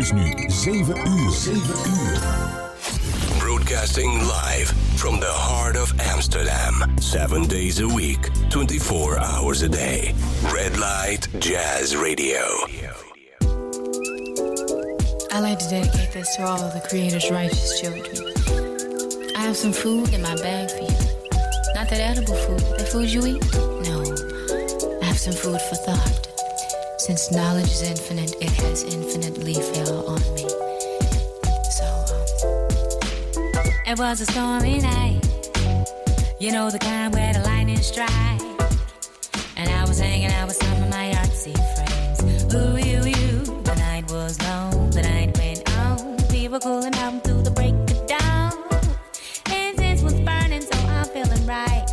is nu 7 uur. 7 uur. Broadcasting live from the heart of Amsterdam. 7 days a week, 24 hours a day. Red Light Jazz Radio. I'd like to dedicate this to all of the Creator's righteous children. I have some food in my bag for you. Not that edible food, the food you eat? No. I have some food for thought. Since knowledge is infinite, it has infinitely fell on me. So, it was a stormy night. You know the kind where the lightning strike. And I was hanging out with some of my artsy friends. Ooh, the night was long, the night went on. We were cooling out through the break of dawn. Incense was burning, so I'm feeling right.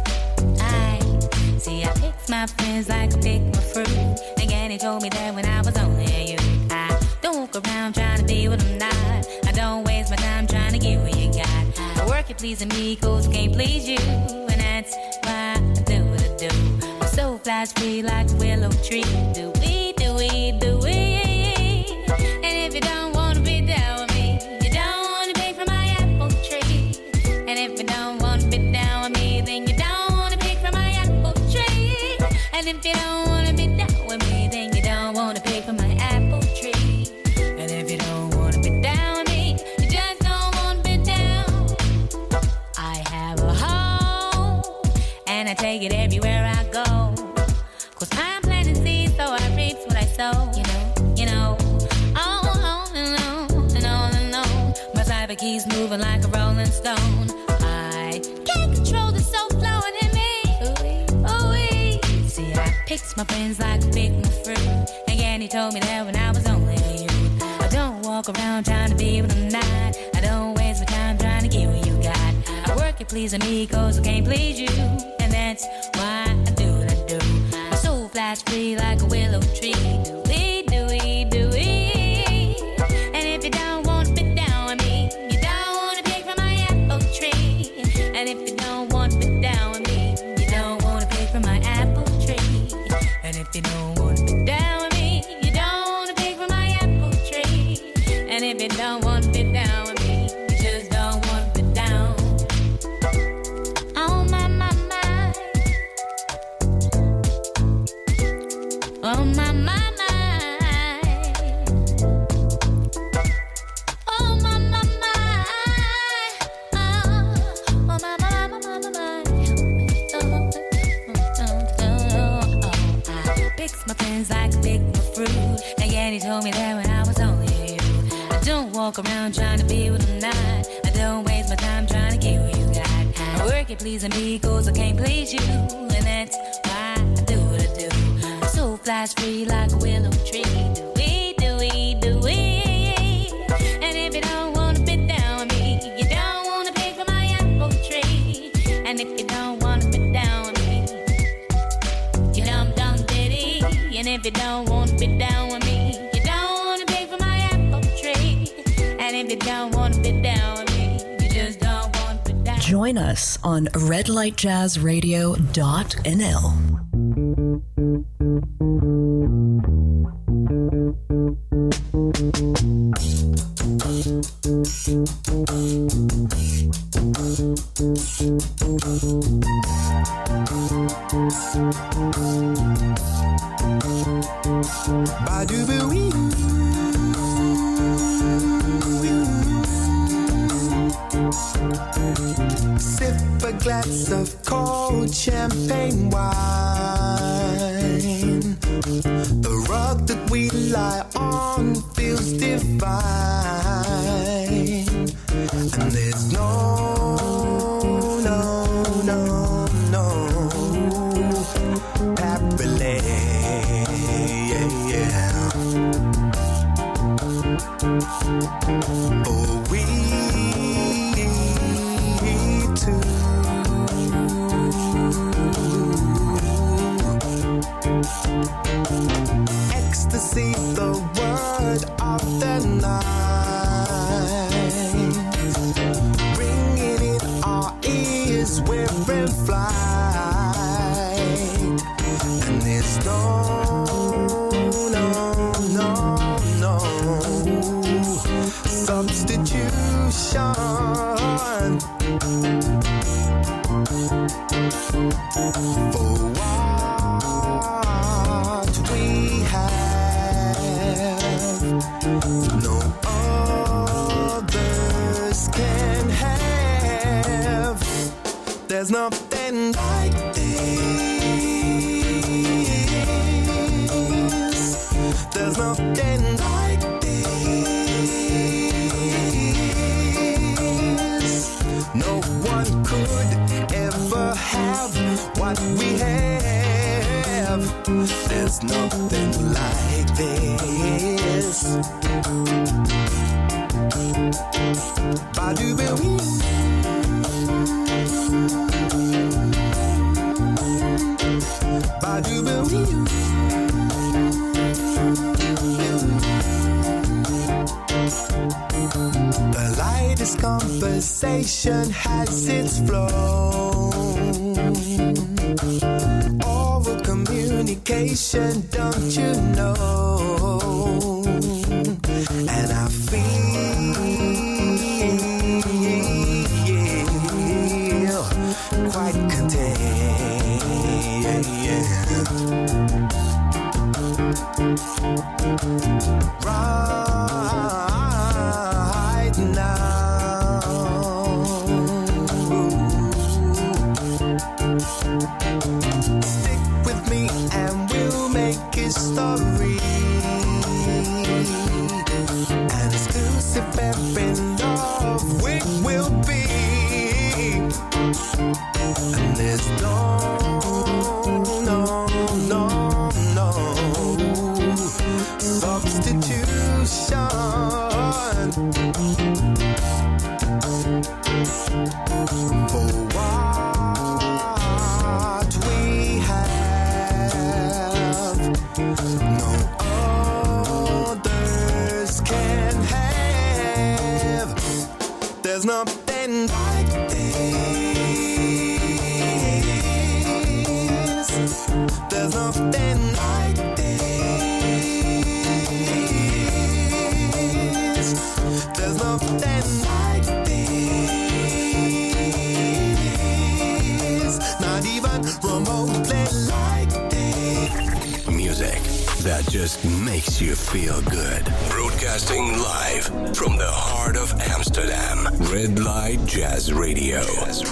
I picked my friends like I pick my fruit. Again, he told me that when I was only a youth. I don't walk around trying to be what I'm not. I don't waste my time trying to get what you got. I work at pleasing me, cause I can't please you. And that's why I do what I do. My soul flies free like a willow tree. Do we, do we, do we? And if you don't wanna be down with me, you don't wanna pick from my apple tree. And if you don't wanna be down with me, then you don't wanna pick from my apple tree. And if you don't wanna be down with me, then you don't wanna pick from my apple tree. And if you don't wanna be down with me, you just don't wanna be down. I have a home, and I take it everywhere I go. Cause I'm planting seeds, so I reap what I sow. You know, on and on and on and on. My cyber keys moving like a rolling stone. I can't control the soul flowing in me. See, I picked my friends like I picked my fruit. Again, he told me that when I was only a youth. I don't walk around trying to be what I'm not. I don't waste my time trying to get what you got. I work at pleasing me cause I can't please you. And that's why I do what I do. My soul flies free like a willow tree. Do we, do we, do we? And if you don't want to be down with me, you don't want to pick from my apple tree. And if you don't want to be down with me, you don't want to pick from my apple tree. And if you don't want to be down with me, you don't want to pick from my apple tree. And if you don't want to be down with me, you just don't want to be down. Oh my, my, my. Oh my, my, my. Oh my, my, my. Oh my, my, my, my, my. I picked my friends like I picked my fruit. Again, he told me that when I was only a youth. I don't walk around trying to be what I'm not. I don't waste my time trying to get what you got. I work at pleasing me cause I can't please you. And that's why I do what I do. My soul flies free like a willow tree. Do we, do we, do we? And if you don't wanna be down with me, you don't wanna pick from my apple tree. And if you don't wanna be down with me, you dum diddy. And if you don't wanna be down with me, you don't wanna pick from my apple tree. And if you don't wanna be down with me, you just don't wanna be down. Join us on redlightjazzradio.nl. Sip a glass of cold champagne wine. The rug that we lie on feels divine. And there's no happily, yeah. Oh, we two. Ecstasy, the word of the night. Ringing in our ears, we're in flight. And there's no There's nothing like this. There's nothing like this. No one could ever have what we have. There's nothing like this. Ba-do-ba-wee. Ba-do-ba-wee. The lightest conversation has its flow. Oral communication, don't you know? And I feel quite content right now. Stick with me and we'll make history. An exclusive every love we will be. And there's no substitution for what we have. No others can have. There's nothing like this. There's nothing like this. There's nothing like this. Not even remotely like this. Music that just makes you feel good. Broadcasting live from the heart of Amsterdam. Red Light Jazz Radio.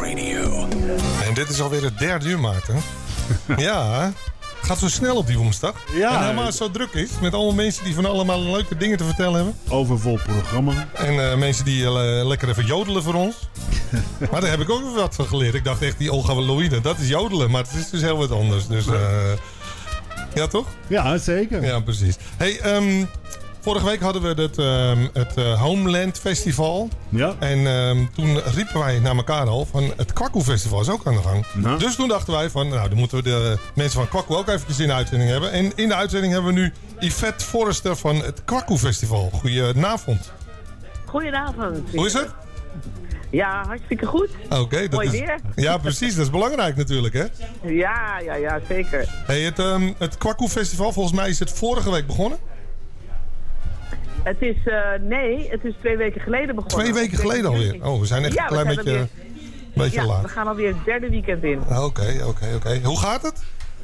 En dit is alweer het 3e uur, Maarten. Ja, het gaat zo snel op die woensdag. Ja. En helemaal zo druk is. Met allemaal mensen die van allemaal leuke dingen te vertellen hebben. Overvol programma. En mensen die lekker even jodelen voor ons. Maar daar heb ik ook weer wat van geleerd. Ik dacht echt, die Olga Louine, dat is jodelen. Maar het is dus heel wat anders. Dus ja, toch? Ja, zeker. Ja, precies. Hey, vorige week hadden we het Homeland Festival. Ja. En toen riepen wij naar elkaar al van het Kwaku Festival is ook aan de gang. Nou. Dus toen dachten wij van, nou dan moeten we de mensen van Kwaku ook eventjes in de uitzending hebben. En in de uitzending hebben we nu Yvette Forrester van het Kwaku Festival. Goedenavond. Goedenavond. Hoe is het? Ja, hartstikke goed. Oké, dat Mooi is, weer. ja, precies. Dat is belangrijk natuurlijk, hè? Ja, zeker. Hey, het Kwaku Festival, volgens mij is het vorige week begonnen. Het is, het is 2 weken geleden begonnen. 2 weken geleden alweer. Oh, we zijn echt een klein beetje laat. We gaan alweer het 3e weekend in. Oké. Hoe gaat het?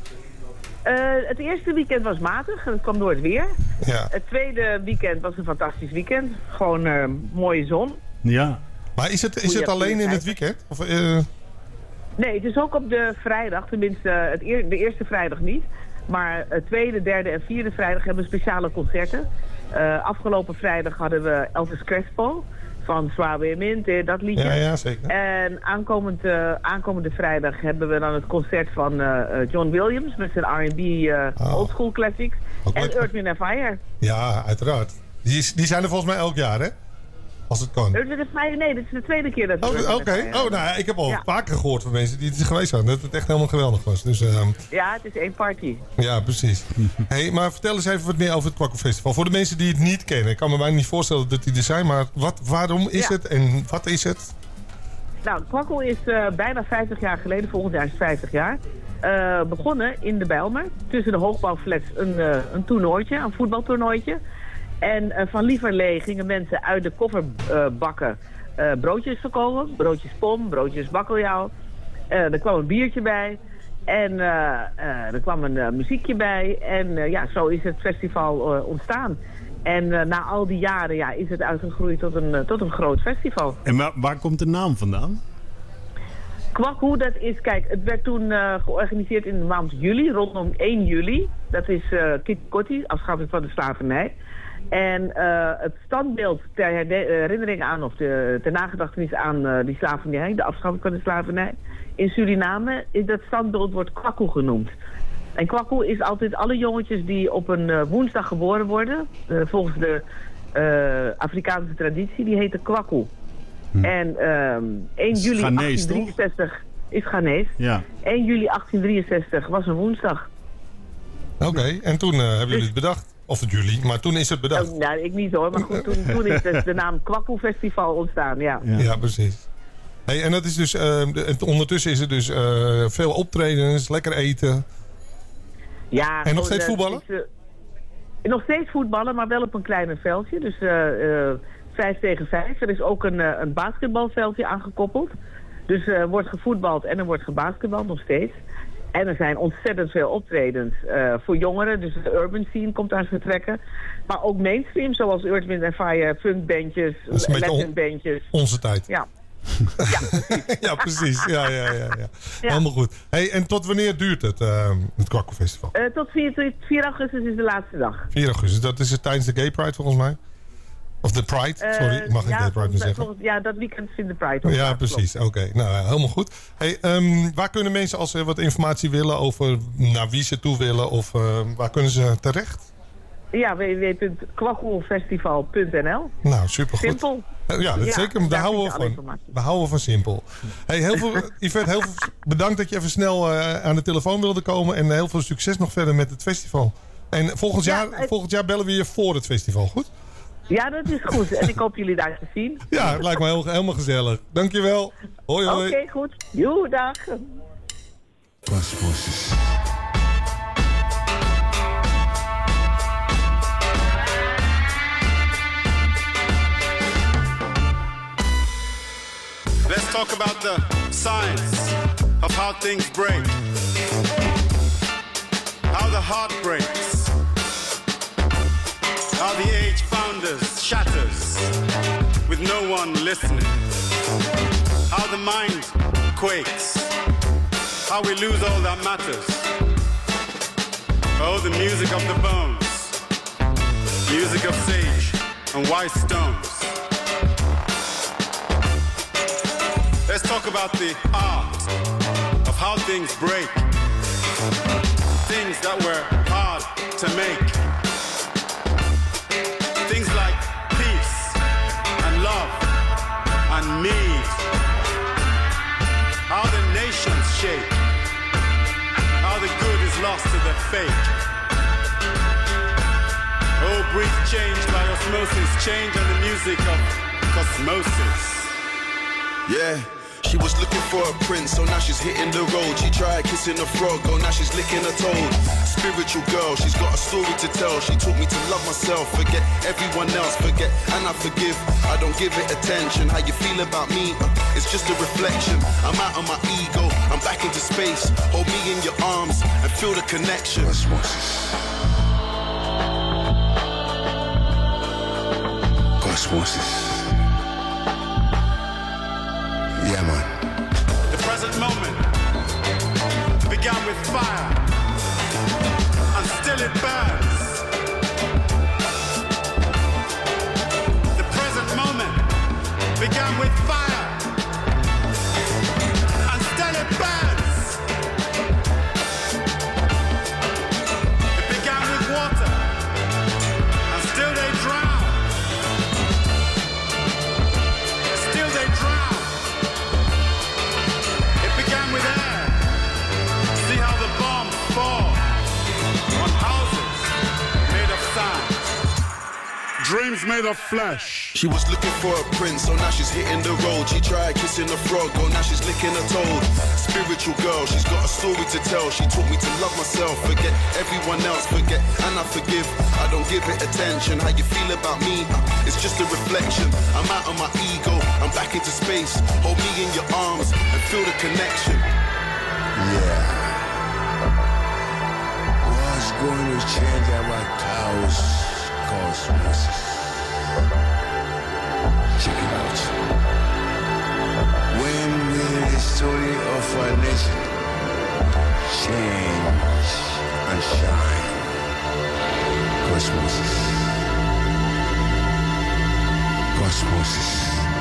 Het eerste weekend was matig en het kwam door het weer. Ja. Het tweede weekend was een fantastisch weekend. Gewoon mooie zon. Ja. Maar is het alleen in het weekend? Of, Nee, het is ook op de vrijdag. Tenminste, de eerste vrijdag niet. Maar het tweede, derde en vierde vrijdag hebben we speciale concerten. Afgelopen vrijdag hadden we Elvis Crespo van Suave Mente, dat liedje. Ja, zeker. En aankomende vrijdag hebben we dan het concert van John Williams met zijn R&B oldschool classics. Ook En lekker. Earth, Wind & Fire. Ja, uiteraard. Die zijn er volgens mij elk jaar, hè? Als het kan. Earth, Wind & Fire, nee, dit is de tweede keer dat we Earth, Oké. Wind & Fire Oh, nou ja, ik heb al Ja. vaker gehoord van mensen die er geweest zijn. Dat het echt helemaal geweldig was. Dus, Ja, het is één party. ja, precies. Hey, maar vertel eens even wat meer over het Kwaku Festival. Voor de mensen die het niet kennen. Ik kan me bijna niet voorstellen dat die er zijn. Maar waarom is het en wat is het? Nou, Kwaku is bijna 50 jaar geleden, volgend jaar is het 50 jaar, begonnen in de Bijlmer. Tussen de hoogbouwflats een toernooitje, een voetbaltoernooitje. En van lieverlee gingen mensen uit de kofferbakken broodjes verkopen. Broodjes pom, broodjes bakkeljauw. Er kwam een biertje bij. En er kwam een muziekje bij. En ja, zo is het festival ontstaan. En na al die jaren is het uitgegroeid tot een groot festival. En waar komt de naam vandaan? Kwaku, dat is, kijk, het werd toen georganiseerd in de maand juli, rondom 1 juli. Dat is Kitty Kotti, afschaffing van de slavernij. En het standbeeld ter herinnering aan, of ter nagedachtenis aan die slavernij, de afschaffing van de slavernij in Suriname, dat standbeeld wordt Kwaku genoemd. En Kwaku is altijd alle jongetjes die op een woensdag geboren worden, volgens de Afrikaanse traditie, die heten Kwaku. En 1 juli 1863 is Ghanese. Ja. 1 juli 1863 was een woensdag. Oké, en toen hebben jullie het bedacht. Of het jullie, maar toen is het bedacht. Nou, ik niet hoor, maar goed, toen is dus de naam Kwaku Festival ontstaan, ja. Ja, precies. Hey, en dat is dus, ondertussen is er dus veel optredens, lekker eten. Ja. En nog steeds voetballen? Nog steeds voetballen, maar wel op een kleiner veldje. Dus 5 tegen 5. Er is ook een basketbalveldje aangekoppeld. Dus er wordt gevoetbald en er wordt gebasketbald nog steeds. En er zijn ontzettend veel optredens voor jongeren. Dus de urban scene komt aan vertrekken. Maar ook mainstream, zoals Earth, Wind & Fire, funkbandjes, Latin-bandjes. Onze tijd. Ja. Ja, precies. Ja, precies. Ja. Helemaal goed. Hey, en tot wanneer duurt het Kwaku Festival? Tot 4 augustus is de laatste dag. 4 augustus, dat is het tijdens de Gay Pride volgens mij? Of de Pride, sorry, ik mag geen Gay Pride meer zeggen. Ja, dat weekend vindt de Pride. Ja, precies. Oké. Nou, helemaal goed. Hey, waar kunnen mensen, als ze wat informatie willen over naar wie ze toe willen, of waar kunnen ze terecht? Ja, www.kwakufestival.nl. Nou, supergoed. Simpel. Ja, dat zeker. Daar houden we van. We houden van simpel. Hey, Yvette, heel veel bedankt dat je even snel aan de telefoon wilde komen. En heel veel succes nog verder met het festival. En volgend jaar bellen we je voor het festival, goed? Ja, dat is goed. En ik hoop jullie daar te zien. Ja, het lijkt me helemaal gezellig. Dankjewel. Hoi, hoi. Oké, goed. Joe, dag. Let's talk about the science of how things break. How the heart breaks. How the age founders shatters with no one listening. How the mind quakes. How we lose all that matters. Oh, the music of the bones. Music of sage and white stones. Let's talk about the art of how things break. Things that were hard to make. Things like peace and love and need. How the nations shake. How the good is lost to the fake. Oh, brief change by osmosis. Change on the music of cosmosis. Yeah. She was looking for a prince, so now she's hitting the road. She tried kissing a frog, oh now she's licking a toad. Spiritual girl, she's got a story to tell. She taught me to love myself, forget everyone else, forget and I forgive. I don't give it attention. How you feel about me? It's just a reflection. I'm out of my ego, I'm back into space. Hold me in your arms and feel the connection. Cosmosis. Yeah, man. The present moment began with fire, and still it burns. The present moment began with fire, and still it burns. It began with water, and still they drown. Still they drown. With air, see how the bombs fall on houses made of sand, dreams made of flesh. She was looking for a prince, so now she's hitting the road. She tried kissing a frog, oh now she's licking a toad. Spiritual girl, she's got a story to tell. She taught me to love myself, forget everyone else, forget and I forgive. I don't give it attention. How you feel about me? It's just a reflection. I'm out of my ego, I'm back into space. Hold me in your arms and feel the connection. Yeah. What's going to change our chaos cosmos? Check it out. When will the story osmosis.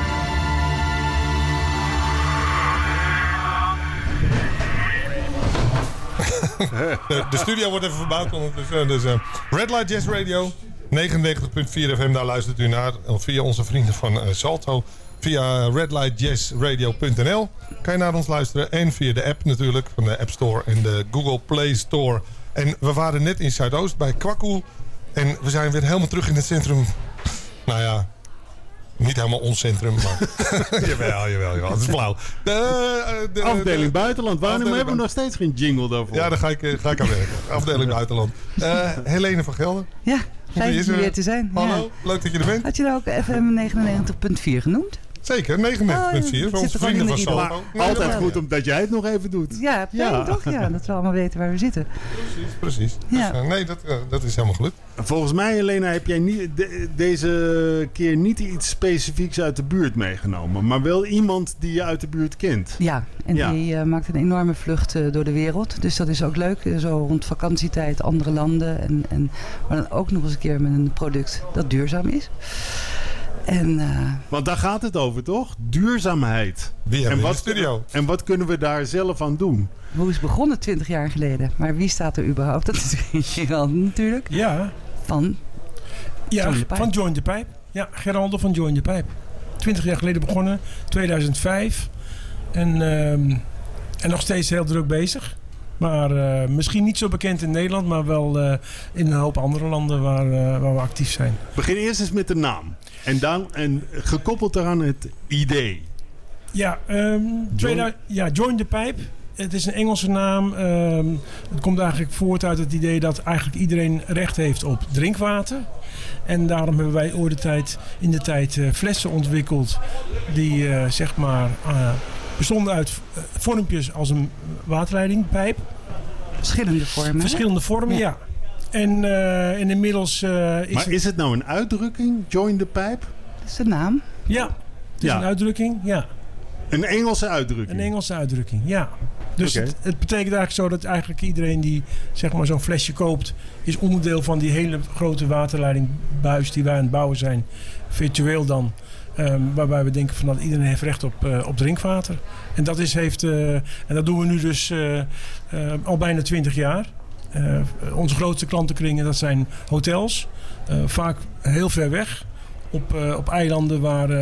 De studio wordt even verbouwd ondertussen. Dus Red Light Jazz Radio, 99.4 FM, daar luistert u naar. Via onze vrienden van Salto. Via redlightjazzradio.nl kan je naar ons luisteren. En via de app natuurlijk, van de App Store en de Google Play Store. En we waren net in Zuidoost bij Kwakkoel. En we zijn weer helemaal terug in het centrum. Nou ja, niet helemaal ons centrum, maar... jawel. Het is flauw. De afdeling buitenland. Waarom hebben we nog steeds geen jingle daarvoor? Ja, daar ga ik aan werken. Afdeling buitenland. Helene van Gelder. Ja, fijn hier weer te zijn. Hallo, ja. Leuk dat je er bent. Had je nou ook FM 99.4 genoemd? Zeker, 99.4. Onze vrienden van Salto. Altijd goed omdat jij het nog even doet. Ja, fijn toch? Ja, dat we allemaal weten waar we zitten. Precies. Ja. Dus, nee, dat is helemaal gelukt. Volgens mij, Helena, heb jij deze keer niet iets specifieks uit de buurt meegenomen. Maar wel iemand die je uit de buurt kent. Ja, en die maakt een enorme vlucht door de wereld. Dus dat is ook leuk. Zo rond vakantietijd, andere landen. Maar dan ook nog eens een keer met een product dat duurzaam is. Want daar gaat het over, toch? Duurzaamheid. Wie hebben we in de studio? En wat kunnen we daar zelf aan doen? Hoe is begonnen 20 jaar geleden? Maar wie staat er überhaupt? Dat is Geraldo natuurlijk. Ja. Van Join the Pipe. Ja, Geraldo van Join the Pipe. 20 jaar geleden begonnen, 2005. En nog steeds heel druk bezig. Maar misschien niet zo bekend in Nederland, maar wel in een hoop andere landen waar we actief zijn. Begin eerst eens met de naam. En gekoppeld daaraan het idee. Ja, Join the Pipe. Het is een Engelse naam. Het komt eigenlijk voort uit het idee dat eigenlijk iedereen recht heeft op drinkwater. En daarom hebben wij in de tijd flessen ontwikkeld die bestonden uit vormpjes als een waterleidingpijp. Verschillende vormen, ja. En inmiddels Maar is het nou een uitdrukking, Join the Pipe? Dat is de naam. Ja, het is een uitdrukking, ja. Een Engelse uitdrukking? Een Engelse uitdrukking, ja. Dus het betekent eigenlijk zo dat eigenlijk iedereen die zo'n flesje koopt, is onderdeel van die hele grote waterleidingbuis die wij aan het bouwen zijn. Virtueel dan. Waarbij we denken van dat iedereen heeft recht op drinkwater. En dat doen we nu dus al bijna 20 jaar. Onze grootste klantenkringen, dat zijn hotels. Vaak heel ver weg. Op eilanden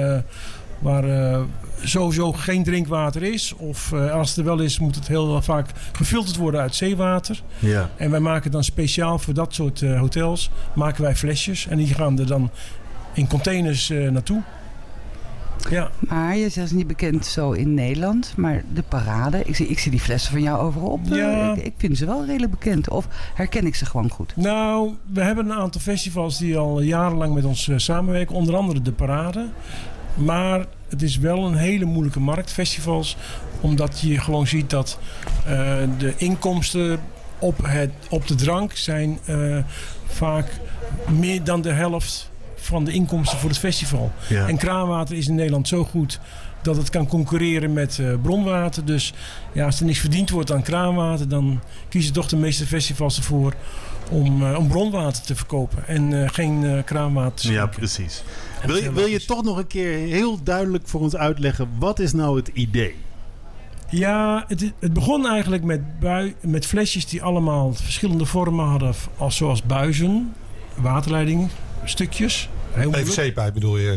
waar sowieso geen drinkwater is. Of als het er wel is, moet het heel vaak gefilterd worden uit zeewater. Ja. En wij maken dan speciaal voor dat soort hotels maken wij flesjes. En die gaan er dan in containers naartoe. Ja. Maar je zegt niet bekend zo in Nederland. Maar de parade, ik zie die flessen van jou overal op. Ja. Ik vind ze wel redelijk bekend. Of herken ik ze gewoon goed? Nou, we hebben een aantal festivals die al jarenlang met ons samenwerken. Onder andere de parade. Maar het is wel een hele moeilijke markt, festivals. Omdat je gewoon ziet dat de inkomsten op de drank zijn vaak meer dan de helft van de inkomsten voor het festival. Ja. En kraanwater is in Nederland zo goed dat het kan concurreren met bronwater. Dus ja, als er niks verdiend wordt aan kraanwater, dan kiezen toch de meeste festivals ervoor om bronwater te verkopen en geen kraanwater te schenken. Ja, precies. Wil je toch nog een keer heel duidelijk voor ons uitleggen, wat is nou het idee? Ja, het begon eigenlijk met flesjes die allemaal verschillende vormen hadden, zoals buizen, waterleidingstukjes. PVC-pijp bedoel je?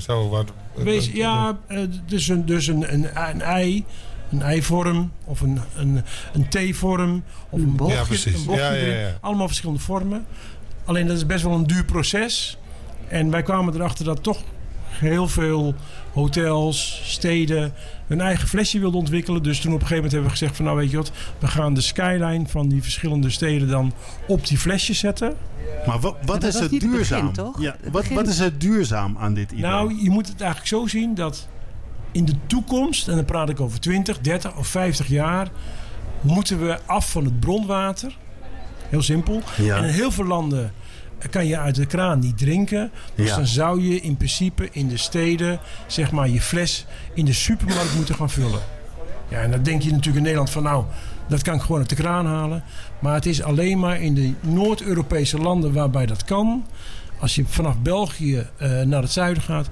Dus een ei. Een ei-vorm of een T-vorm of een bochtje. Ja, precies. Een bochtje ja. Allemaal verschillende vormen. Alleen dat is best wel een duur proces. En wij kwamen erachter dat toch heel veel hotels, steden hun eigen flesje wilden ontwikkelen. Dus toen op een gegeven moment hebben we gezegd van nou weet je wat, we gaan de skyline van die verschillende steden dan op die flesjes zetten. Maar wat is het duurzaam? Wat is het duurzaam aan dit idee? Nou, je moet het eigenlijk zo zien dat in de toekomst, en dan praat ik over 20, 30 of 50 jaar, moeten we af van het bronwater. Heel simpel. Ja. En in heel veel landen kan je uit de kraan niet drinken. Dus dan zou je in principe in de steden zeg maar je fles in de supermarkt moeten gaan vullen. Ja, en dan denk je natuurlijk in Nederland van nou, dat kan ik gewoon uit de kraan halen. Maar het is alleen maar in de Noord-Europese landen waarbij dat kan. Als je vanaf België naar het zuiden gaat,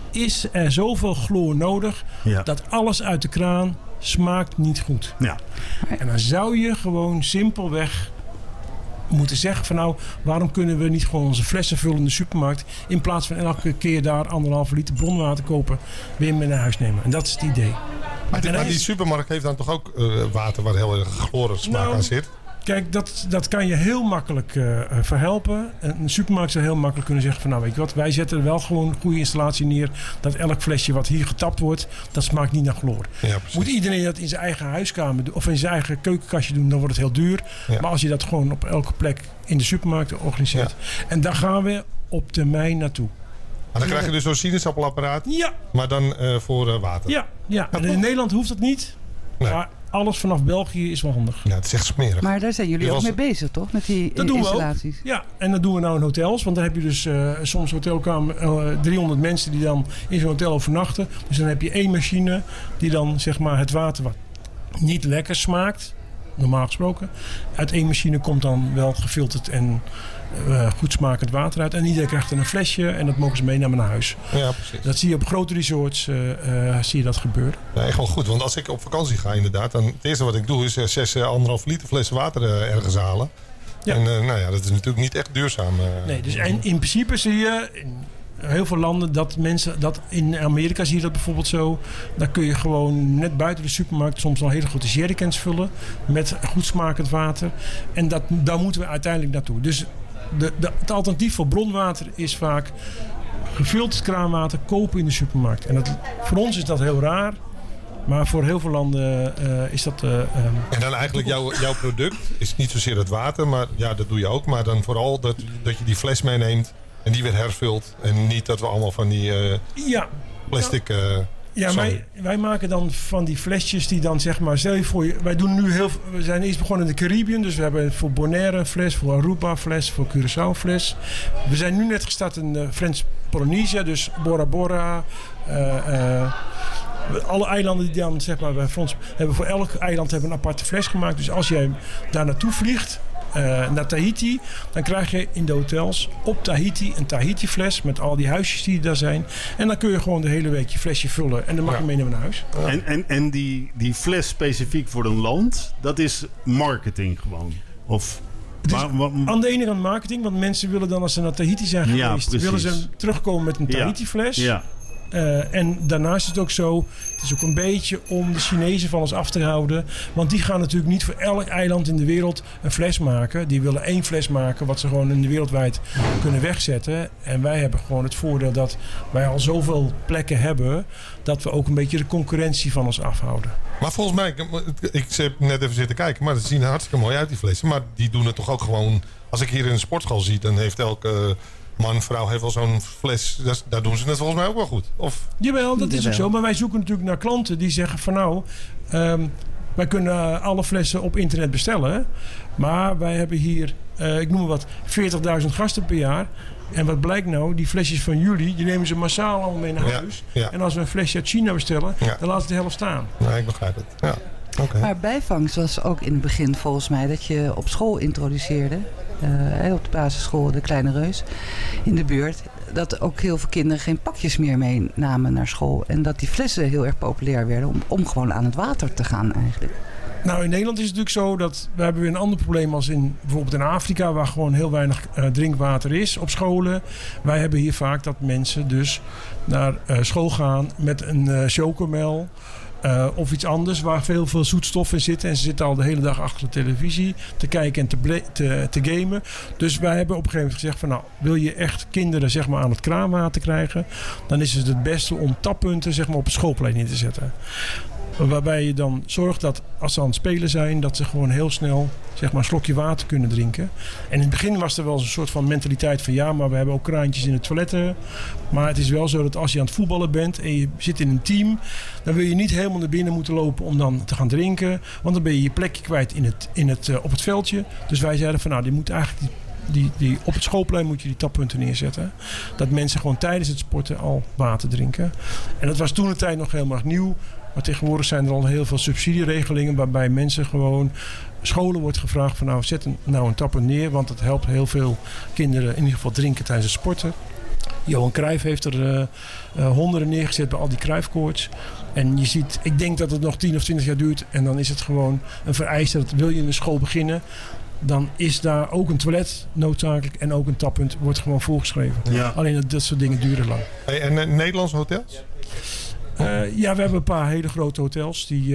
is er zoveel chloor nodig dat alles uit de kraan smaakt niet goed. Ja. En dan zou je gewoon simpelweg moeten zeggen van nou, waarom kunnen we niet gewoon onze flessen vullen in de supermarkt in plaats van elke keer daar 1,5 liter bronwater kopen, weer mee naar huis nemen. En dat is het idee. Maar die supermarkt heeft dan toch ook water waar heel erg chloren smaak aan zit? Kijk, dat kan je heel makkelijk verhelpen. Een supermarkt zou heel makkelijk kunnen zeggen van nou weet je wat, wij zetten er wel gewoon een goede installatie neer dat elk flesje wat hier getapt wordt, dat smaakt niet naar chloor. Ja, moet iedereen dat in zijn eigen huiskamer of in zijn eigen keukenkastje doen, dan wordt het heel duur. Ja. Maar als je dat gewoon op elke plek in de supermarkt organiseert. Ja. En daar gaan we op termijn naartoe. En dan krijg je dus zo'n sinaasappelapparaat, maar dan voor water. Ja. En in Nederland hoeft dat niet. Nee. Maar alles vanaf België is wel handig. Ja, het is echt smerig. Maar daar zijn jullie ook mee bezig, toch? Met die installaties. Dat doen we ook. Ja, en dat doen we nou in hotels. Want dan heb je dus soms hotelkamer 300 mensen die dan in zo'n hotel overnachten. Dus dan heb je 1 machine die dan zeg maar het water wat niet lekker smaakt, normaal gesproken. Uit 1 machine komt dan wel gefilterd en goed smakend water uit. En iedereen krijgt dan een flesje en dat mogen ze meenemen naar huis. Ja, precies. Dat zie je op grote resorts, zie je dat gebeuren. Ja, echt wel goed. Want als ik op vakantie ga inderdaad, dan het eerste wat ik doe is 6,5 liter flessen water ergens halen. Ja. En dat is natuurlijk niet echt duurzaam. Nee, dus in principe zie je in heel veel landen dat mensen, dat in Amerika zie je dat bijvoorbeeld zo. Daar kun je gewoon net buiten de supermarkt soms al hele grote jerrycans vullen met goed smakend water. En daar moeten we uiteindelijk naartoe. Dus het alternatief voor bronwater is vaak gefilterd kraanwater kopen in de supermarkt. En voor ons is dat heel raar. Maar voor heel veel landen is dat... en dan eigenlijk jouw product is niet zozeer het water, maar ja, dat doe je ook. Maar dan vooral dat je die fles meeneemt en die weer hervult. En niet dat we allemaal van die plastic... wij maken dan van die flesjes die dan zeg maar... Stel je voor, we zijn eerst begonnen in de Caribbean. Dus we hebben voor Bonaire een fles, voor Aruba een fles, voor Curaçao een fles. We zijn nu net gestart in French Polynesia. Dus Bora Bora... alle eilanden die dan zeg maar bij Frans hebben voor elk eiland hebben een aparte fles gemaakt. Dus als jij daar naartoe vliegt, naar Tahiti, dan krijg je in de hotels op Tahiti een Tahiti fles met al die huisjes die daar zijn. En dan kun je gewoon de hele week je flesje vullen en dan mag je meenemen naar huis. Ja. En die fles specifiek voor een land, dat is marketing gewoon? Of... aan de ene kant marketing, want mensen willen dan als ze naar Tahiti zijn geweest, willen ze terugkomen met een Tahiti fles. Ja. En daarnaast is het ook zo, het is ook een beetje om de Chinezen van ons af te houden. Want die gaan natuurlijk niet voor elk eiland in de wereld een fles maken. Die willen 1 fles maken wat ze gewoon in de wereldwijd kunnen wegzetten. En wij hebben gewoon het voordeel dat wij al zoveel plekken hebben, dat we ook een beetje de concurrentie van ons afhouden. Maar volgens mij, ik heb net even zitten kijken, maar het zien er hartstikke mooi uit die flessen. Maar die doen het toch ook gewoon, als ik hier in een sportschool zie, dan heeft elke... man, vrouw heeft wel zo'n fles. Daar doen ze het volgens mij ook wel goed. Of? Jawel, dat is ook zo. Maar wij zoeken natuurlijk naar klanten die zeggen van nou... wij kunnen alle flessen op internet bestellen. Maar wij hebben hier, ik noem maar wat, 40.000 gasten per jaar. En wat blijkt nou? Die flesjes van jullie, die nemen ze massaal allemaal mee naar huis. Ja. En als we een flesje uit China bestellen, dan laten ze de helft staan. Ja, ik begrijp het. Ja. Okay. Maar bijvangst was ook in het begin volgens mij dat je op school introduceerde. Op de basisschool, de Kleine Reus, in de buurt. Dat ook heel veel kinderen geen pakjes meer meenamen naar school. En dat die flessen heel erg populair werden om gewoon aan het water te gaan eigenlijk. Nou, in Nederland is het natuurlijk zo dat we hebben weer een ander probleem als bijvoorbeeld in Afrika, waar gewoon heel weinig drinkwater is op scholen. Wij hebben hier vaak dat mensen dus naar school gaan met een chocomel. Of iets anders waar veel zoetstof in zit. En ze zitten al de hele dag achter de televisie te kijken en te gamen. Dus wij hebben op een gegeven moment gezegd van nou, wil je echt kinderen zeg maar aan het kraanwater krijgen, dan is het beste om tappunten zeg maar op het schoolplein neer te zetten. Waarbij je dan zorgt dat als ze aan het spelen zijn, dat ze gewoon heel snel zeg maar een slokje water kunnen drinken. En in het begin was er wel een soort van mentaliteit van ja, maar we hebben ook kraantjes in de toiletten. Maar het is wel zo dat als je aan het voetballen bent en je zit in een team, dan wil je niet helemaal naar binnen moeten lopen om dan te gaan drinken. Want dan ben je je plekje kwijt op het veldje. Dus wij zeiden van nou, die moet eigenlijk op het schoolplein moet je die tappunten neerzetten. Dat mensen gewoon tijdens het sporten al water drinken. En dat was toen de tijd nog helemaal nieuw. Maar tegenwoordig zijn er al heel veel subsidieregelingen waarbij mensen gewoon, scholen wordt gevraagd van nou zet nou een tappunt neer, want het helpt heel veel kinderen in ieder geval drinken tijdens het sporten. Johan Cruijff heeft er honderden neergezet bij al die Cruijffkoorts. En je ziet, ik denk dat het nog 10 of 20 jaar duurt. En dan is het gewoon een vereiste dat wil je in een school beginnen, dan is daar ook een toilet noodzakelijk en ook een tappunt wordt gewoon voorgeschreven. Ja. Alleen dat soort dingen duren lang. Hey, en Nederlandse hotels? Ja, we hebben een paar hele grote hotels die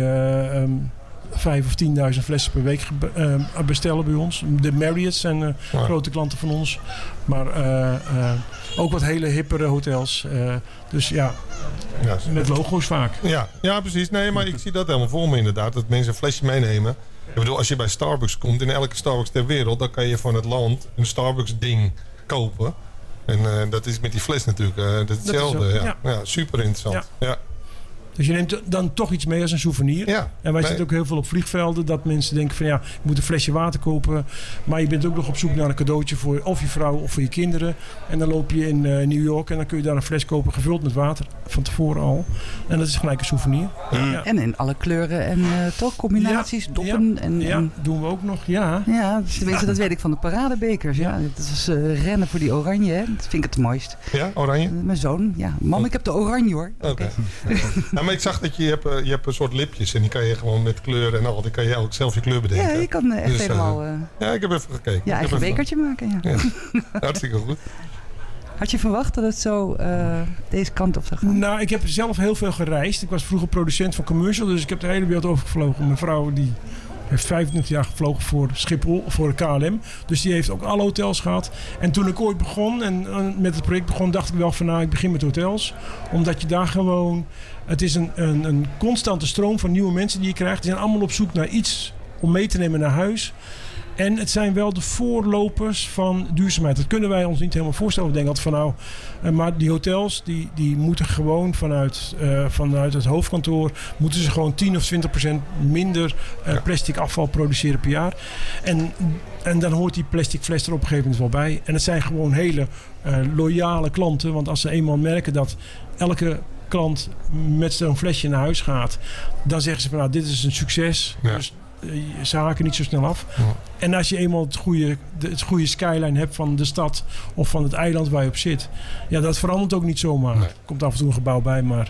5.000 of 10.000 flessen per week bestellen bij ons. De Marriott's zijn grote klanten van ons. Maar ook wat hele hippere hotels. Dus ja, met logo's vaak. Ja, precies. Nee, maar ik zie dat helemaal voor me inderdaad. Dat mensen een flesje meenemen. Ik bedoel, als je bij Starbucks komt, in elke Starbucks ter wereld, dan kan je van het land een Starbucks ding kopen. En dat is met die fles natuurlijk hetzelfde. Ja, super interessant. Ja. Dus je neemt dan toch iets mee als een souvenir. Ja, en wij zitten ook heel veel op vliegvelden. Dat mensen denken van ik moet een flesje water kopen. Maar je bent ook nog op zoek naar een cadeautje voor of je vrouw of voor je kinderen. En dan loop je in New York en dan kun je daar een fles kopen gevuld met water. Van tevoren al. En dat is gelijk een souvenir. Ja. En in alle kleuren en toch combinaties, doppen. En doen we ook nog. Ja, tenminste dat weet ik van de paradebekers. Ja. Dat is rennen voor die oranje. Hè. Dat vind ik het mooist. Ja, oranje? Mijn zoon. Ja, mam, ik heb de oranje hoor. Oké. Maar ik zag dat je hebt een soort lipjes en die kan je gewoon met kleuren en al. Die kan je ook zelf je kleur bedenken. Ja, je kan echt helemaal... ja, ik heb even gekeken. Ja, eigen bekertje maken, ja. Hartstikke goed. Had je verwacht dat het zo deze kant op zou gaan? Nou, ik heb zelf heel veel gereisd. Ik was vroeger producent van commercial, dus ik heb de hele wereld overgevlogen. Mijn vrouw die heeft 25 jaar gevlogen voor Schiphol, voor de KLM. Dus die heeft ook alle hotels gehad. En toen ik ooit begon en met het project begon, dacht ik wel van ik begin met hotels. Omdat je daar gewoon... Het is een constante stroom van nieuwe mensen die je krijgt. Die zijn allemaal op zoek naar iets om mee te nemen naar huis. En het zijn wel de voorlopers van duurzaamheid. Dat kunnen wij ons niet helemaal voorstellen. We denken altijd van maar die hotels die moeten gewoon vanuit het hoofdkantoor moeten ze gewoon 10 of 20% minder plastic afval produceren per jaar. En dan hoort die plastic fles er op een gegeven moment wel bij. En het zijn gewoon hele loyale klanten. Want als ze eenmaal merken dat elke klant met zo'n flesje naar huis gaat, dan zeggen ze van dit is een succes. Ja. Dus ze haken niet zo snel af. Ja. En als je eenmaal het goede skyline hebt van de stad of van het eiland waar je op zit, dat verandert ook niet zomaar. Nee. Er komt af en toe een gebouw bij, maar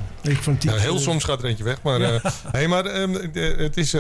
heel soms gaat er eentje weg. Maar, het is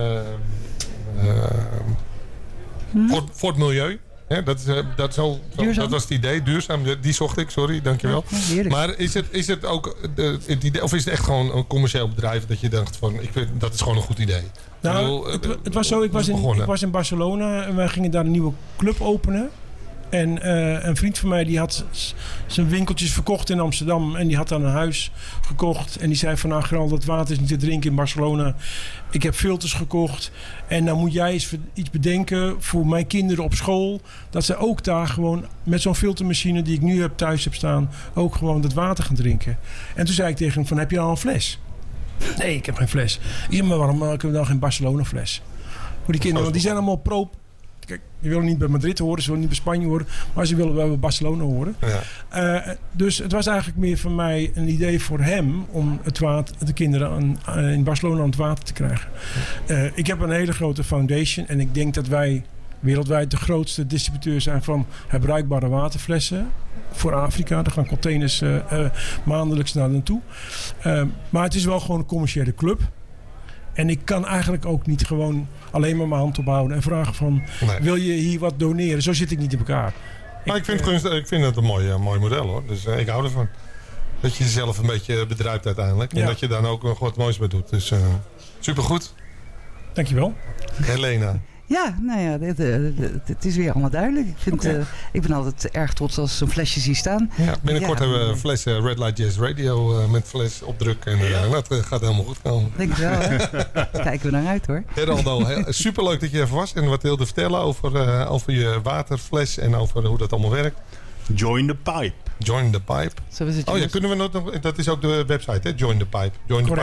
voor het milieu. Ja, dat was het idee. Duurzaam, die zocht ik, sorry, dankjewel. Ja, maar is het ook het idee, of is het echt gewoon een commercieel bedrijf dat je dacht van, dat is gewoon een goed idee? Nou, het was zo, ik was in Barcelona en wij gingen daar een nieuwe club openen. En een vriend van mij die had zijn winkeltjes verkocht in Amsterdam. En die had dan een huis gekocht. En die zei van Gerald, dat water is niet te drinken in Barcelona. Ik heb filters gekocht. En dan moet jij eens iets bedenken voor mijn kinderen op school. Dat ze ook daar gewoon met zo'n filtermachine die ik nu thuis heb staan, ook gewoon dat water gaan drinken. En toen zei ik tegen hem van, heb je al een fles? Nee, ik heb geen fles. Ik zei, maar waarom kunnen we dan geen Barcelona fles? Voor die kinderen, want die zijn allemaal pro. Kijk, die willen niet bij Madrid horen, ze willen niet bij Spanje horen, maar ze willen wel bij Barcelona horen. Ja. Dus het was eigenlijk meer voor mij een idee voor hem om de kinderen in Barcelona aan het water te krijgen. Ik heb een hele grote foundation en ik denk dat wij wereldwijd de grootste distributeur zijn van herbruikbare waterflessen voor Afrika. Daar gaan containers maandelijks naar naartoe. Maar het is wel gewoon een commerciële club. En ik kan eigenlijk ook niet gewoon alleen maar mijn hand ophouden en vragen van, wil je hier wat doneren? Zo zit ik niet in elkaar. Maar ik vind het een mooi model hoor. Dus ik hou ervan. Dat je jezelf een beetje bedrijft uiteindelijk. En dat je dan ook nog wat moois mee doet. Dus supergoed. Dankjewel. Helena. Ja, nou ja, het is weer allemaal duidelijk. Ik ben altijd erg trots als zo'n flesje zie staan. Ja, binnenkort hebben we een fles Red Light Jazz Radio met fles opdruk. En dat gaat helemaal goed komen. Denk ik wel, hè? Kijken we naar uit, hoor. Geraldo, superleuk dat je even was en wat wilde vertellen over je waterfles en over hoe dat allemaal werkt. Join the Pipe. Join the Pipe. Kunnen we nog... Dat is ook de website, hè? Join the Pipe.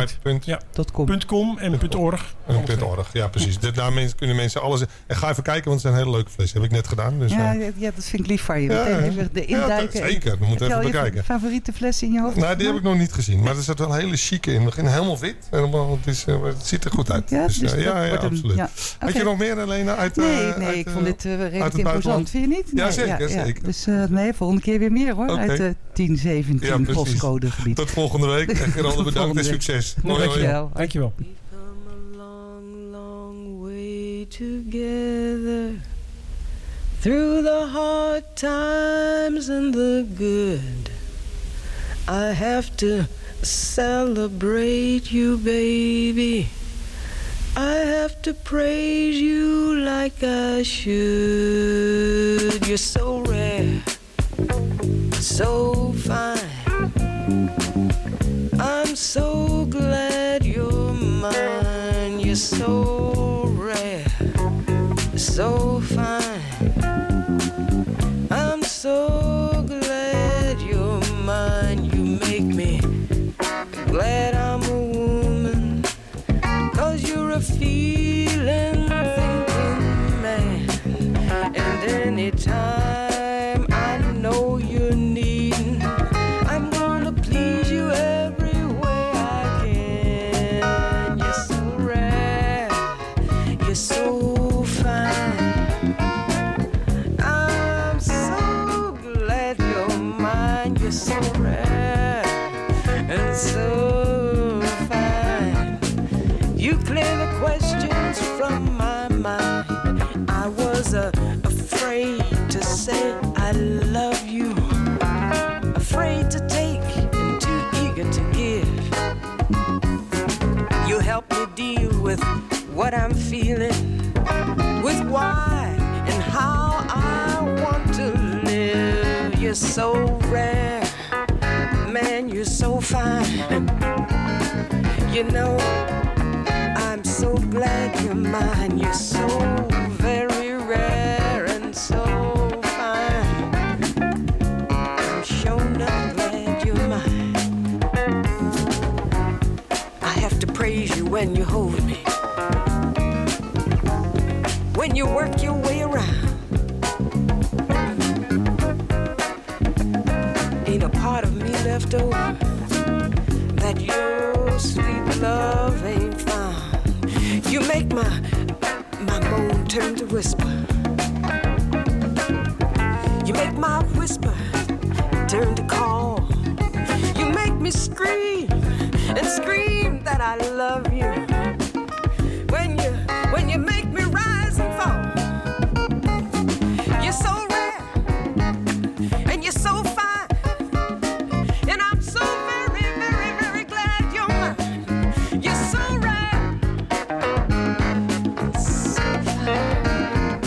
jointhepipe.com en .org. .org, ja precies. Daar kunnen mensen alles... En ga even kijken, want het zijn hele leuke flessen. Heb ik net gedaan. Dus, ja, dat vind ik lief van je. De induiken. Ja, zeker. We moeten even bekijken. Heb je favoriete fles in je hoofd? Nou, die heb ik nog niet gezien. Maar er zit wel een hele chique in. Helemaal wit. Het ziet er goed uit. Ja, absoluut. Ja. Had je nog meer, Helena? Nee, ik vond dit redelijk imposant. Vind je niet? Ja, zeker. Dus volgende keer weer meer hoor. uit de 1017 postcodegebied. Tot volgende week. En Geraldo bedankt en succes. Dankjewel. Dankjewel. Together through the hard times and the good, I have to celebrate you, baby. I have to praise you like I should. You're so rare, so fine. I'm so glad you're mine. You're so rare, so fine. I'm so glad you're mine. You make me glad I'm a woman, 'cause you're a feeling, thinking man. And anytime I know you're needing, I'm gonna please you every way I can. You're so rare, you're so fine. I'm so glad you're mine. You're so rare and so fine. You clear the questions from my mind. I was afraid to say I love you, afraid to take and too eager to give. You help me deal with what I'm feeling, with why and how I want to live. You're so rare, man, you're so fine. You know, I'm so glad you're mine. You're so very rare and so fine. I'm sure not glad you're mine. I have to praise you when you hold me, when you work your way around. Ain't a part of me left over that your sweet love ain't found. You make my moan turn to whisper. You make my whisper turn to call. You make me scream and scream that I love you. When you make me rise and fall. You're so rare and you're so fine, and I'm so very, very, very glad you're mine. You're so rare, so fine.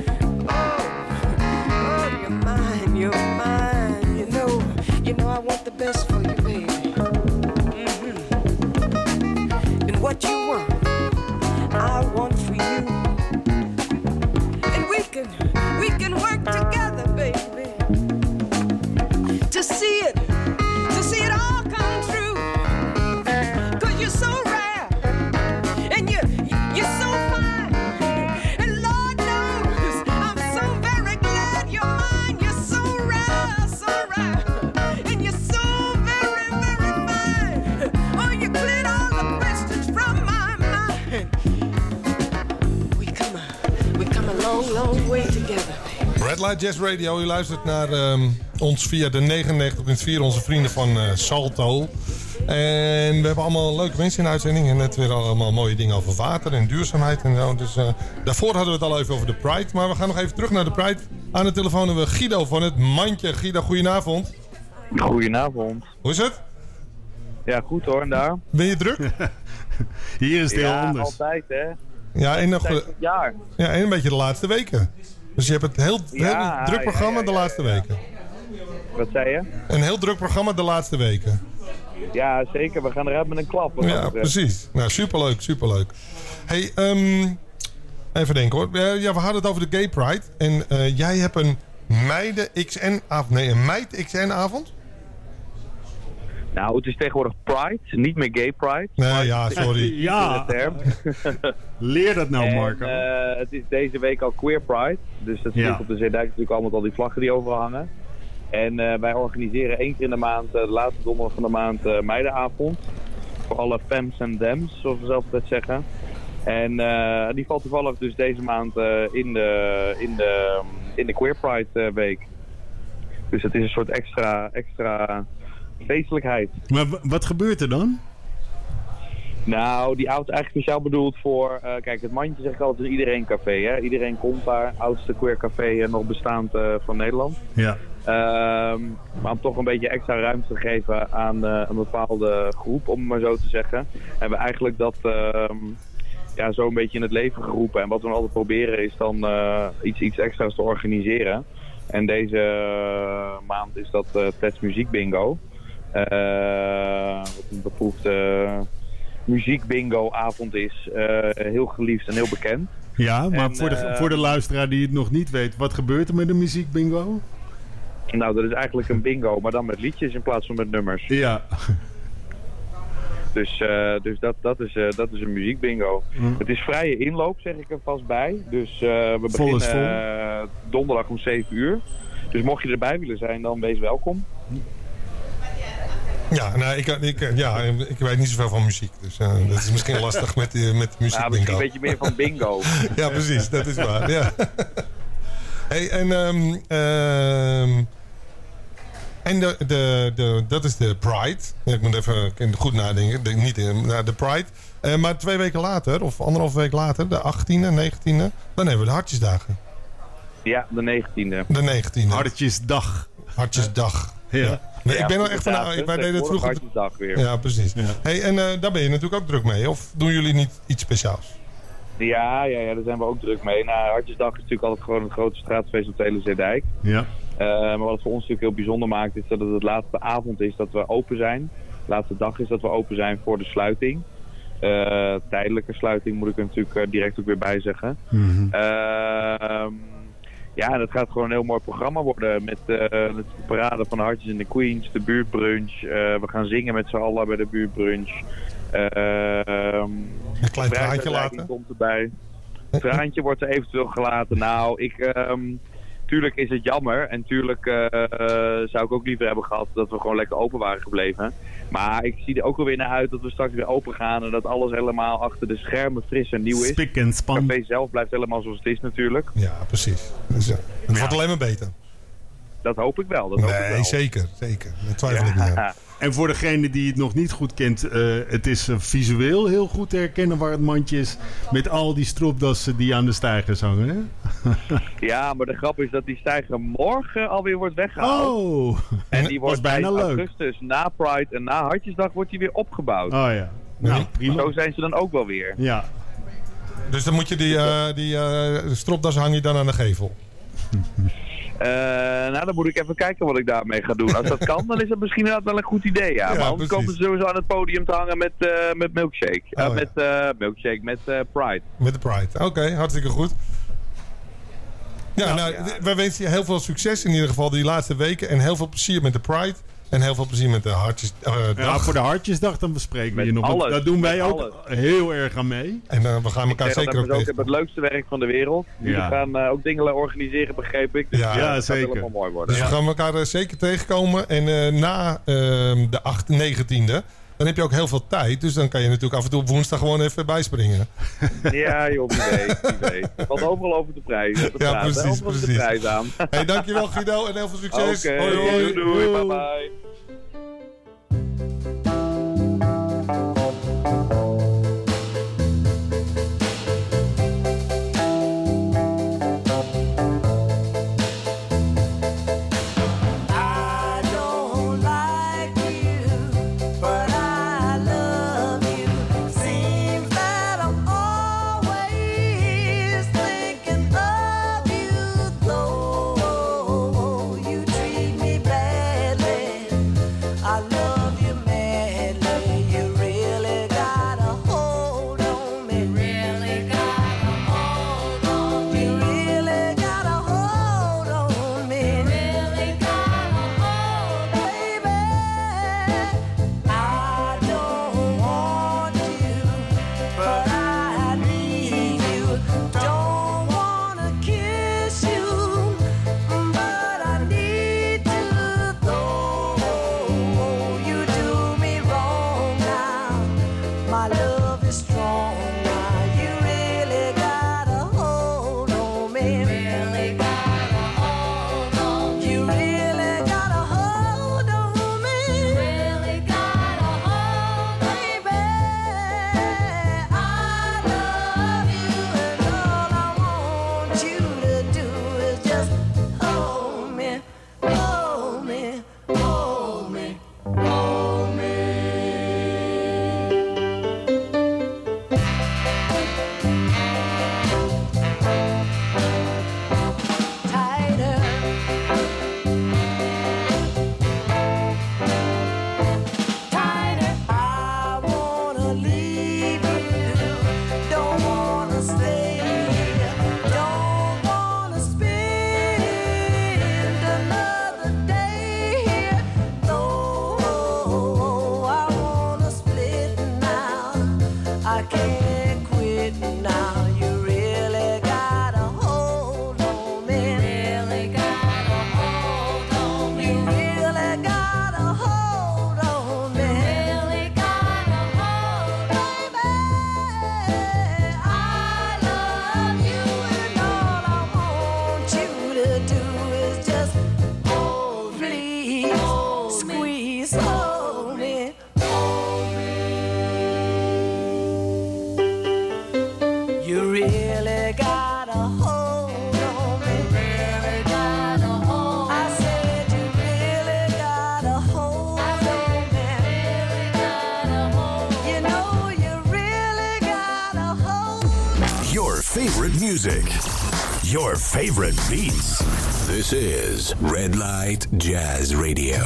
Oh, you're mine, you're mine. You know I want the best for you, baby. And what you want, I want for you. And we can work together, baby, to see it all come true. 'Cause you're so rare and you're so fine. And Lord knows I'm so very glad you're mine. You're so rare, and you're so very, very fine. Oh, you cleared all the questions from my mind. We come a long, long way together. Red Light Jazz Radio, u luistert naar ons via de 99.4, onze vrienden van Salto. En we hebben allemaal leuke mensen in de uitzending. En net weer allemaal mooie dingen over water en duurzaamheid en zo. Dus daarvoor hadden we het al even over de Pride. Maar we gaan nog even terug naar de Pride. Aan de telefoon hebben we Guido van het Mandje. Guido, goedenavond. Goedenavond. Hoe is het? Ja, goed hoor, en daar? Ben je druk? Hier is het heel anders. Altijd hè. Ja, en nog jaar. Ja, en een beetje de laatste weken. Dus je hebt het heel druk programma de laatste weken. Wat zei je? Een heel druk programma de laatste weken. Ja, zeker. We gaan eruit met een klap. Ja, precies. Nou, superleuk, superleuk. Hey, even denken hoor. Ja, we hadden het over de Gay Pride. En jij hebt een meid XN-avond? Nou, het is tegenwoordig Pride, niet meer Gay Pride. Nee, ja, sorry. Ja. Leer dat nou, Marco. Het is deze week al Queer Pride. Dus dat zit op de Zeedijk natuurlijk allemaal al die vlaggen die overhangen. En wij organiseren 1 keer in de maand, de laatste donderdag van de maand, meidenavond. Voor alle femmes en dems, zoals we zelf dat zeggen. En die valt toevallig dus deze maand in de Queer Pride week. Dus het is een soort extra feestelijkheid. Maar wat gebeurt er dan? Nou, die avond is eigenlijk speciaal bedoeld voor... kijk, het mandje zeg ik altijd is iedereen café. Hè? Iedereen komt daar. Oudste queer café nog bestaand van Nederland. Ja. Maar om toch een beetje extra ruimte te geven aan een bepaalde groep, om het maar zo te zeggen. Hebben we eigenlijk dat zo een beetje in het leven geroepen. En wat we altijd proberen is dan iets extra's te organiseren. En deze maand is dat Ted's Muziek Bingo. Wat een beproefde muziekbingo avond is. Heel geliefd en heel bekend. Ja, maar voor de luisteraar die het nog niet weet, wat gebeurt er met de muziekbingo? Nou, dat is eigenlijk een bingo, maar dan met liedjes in plaats van met nummers. Ja. Dus dat is een muziekbingo. Het is vrije inloop, zeg ik er vast bij. Dus we beginnen donderdag om 7 uur. Dus mocht je erbij willen zijn, dan wees welkom. Ja, nou, ik weet niet zoveel van muziek. Dus dat is misschien lastig met muziekbingo. Nou, misschien een beetje meer van bingo. Ja, precies. Dat is waar. Ja. Hey, dat is de Pride. Ik moet even goed nadenken. De Pride. Maar 2 weken later, of 1,5 week later, de 18e, 19e, dan hebben we de Hartjesdagen. Ja, de 19e. De 19e. Hartjesdag. Hartjesdag. Ja. Nee, ik ben er echt van. Wij deden het vroeger. Hartjesdag weer. Ja, precies. Ja. Hey, en daar ben je natuurlijk ook druk mee. Of doen jullie niet iets speciaals? Ja, daar zijn we ook druk mee. Nou, Hartjesdag is natuurlijk altijd gewoon het grote straatfeest op de hele Zeedijk. Ja. Maar wat het voor ons natuurlijk heel bijzonder maakt, is dat het de laatste avond is dat we open zijn. De laatste dag is dat we open zijn voor de sluiting. Tijdelijke sluiting moet ik er natuurlijk direct ook weer bij zeggen. Mm-hmm. Ja, dat gaat gewoon een heel mooi programma worden met de parade van de Hartjes en de Queens, de buurtbrunch. We gaan zingen met z'n allen bij de buurtbrunch. Een klein traantje laten? Komt erbij. Een traantje wordt er eventueel gelaten. Nou, tuurlijk is het jammer. En tuurlijk zou ik ook liever hebben gehad dat we gewoon lekker open waren gebleven. Maar ik zie er ook wel weer naar uit dat we straks weer open gaan. En dat alles helemaal achter de schermen fris en nieuw is. Spik en span. Het café zelf blijft helemaal zoals het is natuurlijk. Ja, precies. Dus, het wordt alleen maar beter. Dat hoop ik wel. Zeker. Dat twijfel ik niet. En voor degene die het nog niet goed kent, het is visueel heel goed te herkennen waar het mandje is. Met al die stropdassen die aan de stijgers hangen. Hè? Ja, maar de grap is dat die stijger morgen alweer wordt weggehaald. Oh, en die wordt bijna leuk. Augustus na Pride en na Hartjesdag wordt die weer opgebouwd. Oh ja. Nou, prima. Zo zijn ze dan ook wel weer. Ja. Dus dan moet je die stropdas hang je dan aan de gevel. Nou, dan moet ik even kijken wat ik daarmee ga doen. Als dat kan, dan is dat misschien inderdaad wel een goed idee. Ja. Maar anders komen ze sowieso aan het podium te hangen met Milkshake. Milkshake, met Pride. Met de Pride. Oké, hartstikke goed. Ja, wij wensen je heel veel succes in ieder geval die laatste weken. En heel veel plezier met de Pride. En heel veel plezier met de Hartjesdag. Ja, voor de Hartjesdag dan bespreken we je nog. Daar doen wij ook heel erg aan mee. En we gaan elkaar zeker ook tegen. Het leukste werk van de wereld. Jullie gaan ook dingen organiseren, begreep ik. Dus ja, zeker. Het gaat helemaal mooi worden. Dus we gaan elkaar zeker tegenkomen. En na de 19e... dan heb je ook heel veel tijd. Dus dan kan je natuurlijk af en toe op woensdag gewoon even bijspringen. Ja, joh, wie weet. Want overal over de prijs. Ja, precies. De prijs aan. Hey, dankjewel Guido en heel veel succes. Oké, hoi. Doei, bye bye. please hold me. You really got a hold on me. Really got a hold. I said you really got a hold on me. Really got a hold. You know you really got a hold. Your favorite music. Your favorite beats. This is Red Light Jazz Radio.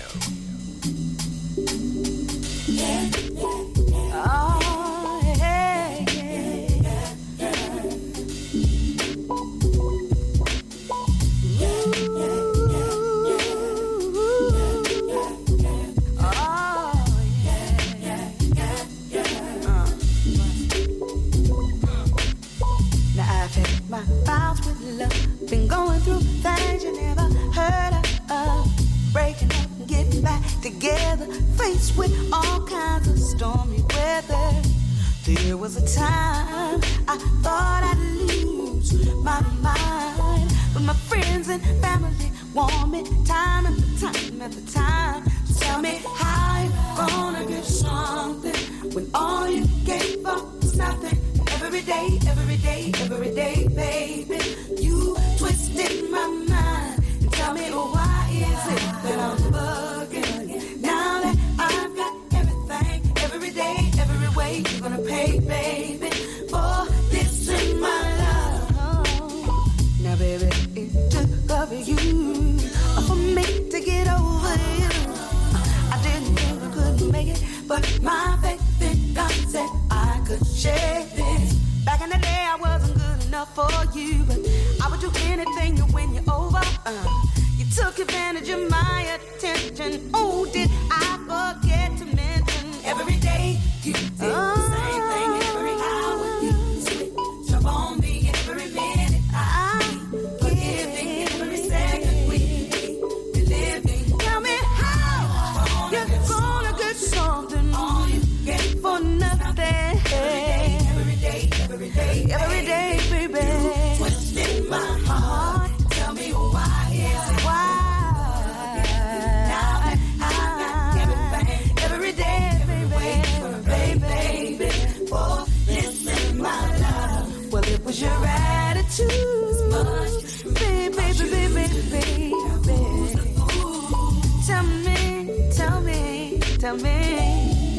Been going through things you never heard of. Breaking up and getting back together. Faced with all kinds of stormy weather. There was a time I thought I'd lose my mind. But my friends and family want me time after time after time. So tell me how you gonna get something when all you gave up was nothing. Every day, every day, every day, baby, you twisted my mind. And tell me why is it that I'm bugging? Now that I've got everything, every day, every way, you're gonna pay, baby, for this in my love. Now, baby, it took of you for me to get over you. I didn't think I could make it, but my faith in God said I could share this. Back in the day, I wasn't good enough for you, but I would do anything to win you over. You took advantage of my attention. Oh, did I forget to mention every day you did the same thing every hour? You switch up on me every minute. I forgiving every second we be living. Tell me how you're gonna get something all you get for nothing. Every day, baby. You twisted my heart. Tell me why is it? Why? Now that I got everything. Every day, baby, baby. For this in my love. Well, it was your attitude. Baby, baby, baby. Tell me, tell me, tell me.